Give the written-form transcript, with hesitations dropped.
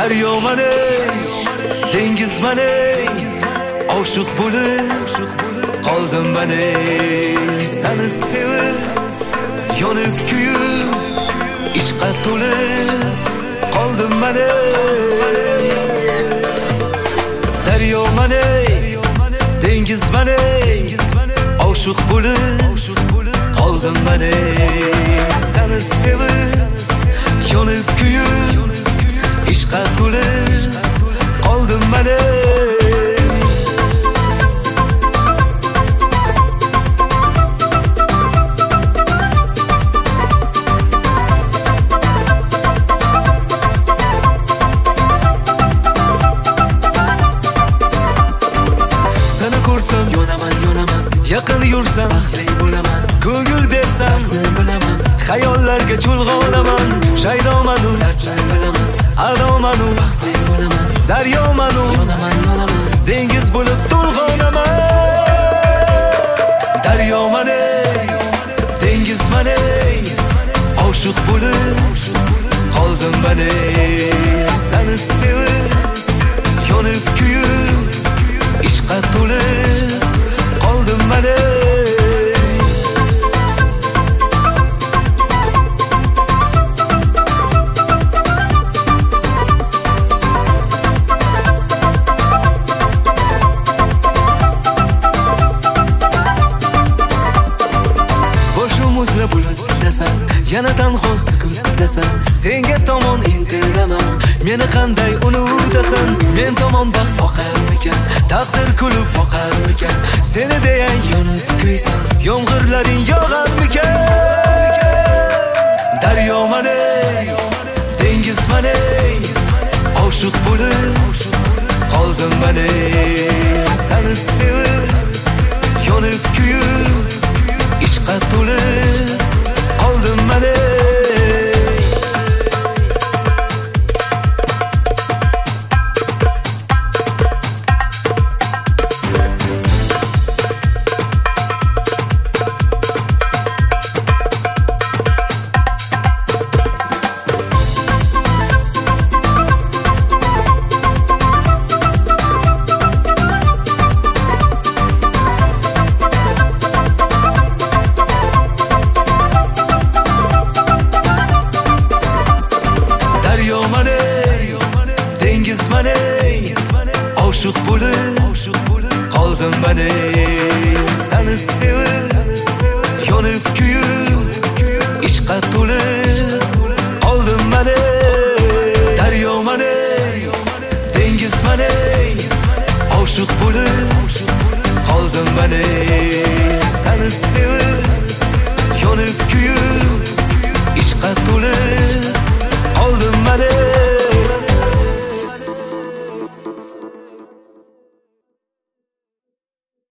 Daryo mane, dengiz mane, oshiq bo'lib qoldim mane. Seni sevib, yonib kuyib, ishqa to'lib qoldim mane. Daryo mane, dengiz mane, oshiq bo'lib qoldim mane. Seni sevib, yonib kuyib, ishqa to'lib qoldim mane. Seni ko'rsam yonaman, yaqin yursam baxtli bo'laman. Ko'ngil bersam bilaman, xayollarga chulg'onaman. Shaydomanu dardlar bilaman, adomanu baxtli bo'laman. Daryomanu yonaman, dengiz bo'lib to'lg'onaman. Daryo mane, dengiz mane, oshiq bo'lib qoldim mane. Seni sevib, yonib kuyib, ishqa to'lib qoldim mane. Boshimizda bulut desam, yana tanho sukut desam, senga tomon intilaman. Meni qanday unutasan? Men tomon baxt boqarmikan, taqdir kulib boqarmikan? Seni deyan yonib kuysan, yomg'irlaring yog'armikan? Daryo mane, dengiz mane, oshiq bo'lib qoldim mane. Seni sevib, yonib kuyib, ishqa to'lib qoldim mane. Dengiz mane, oshiq bo'lib qoldim mane. Seni sevib, yonib kuyib, ishqa to'lib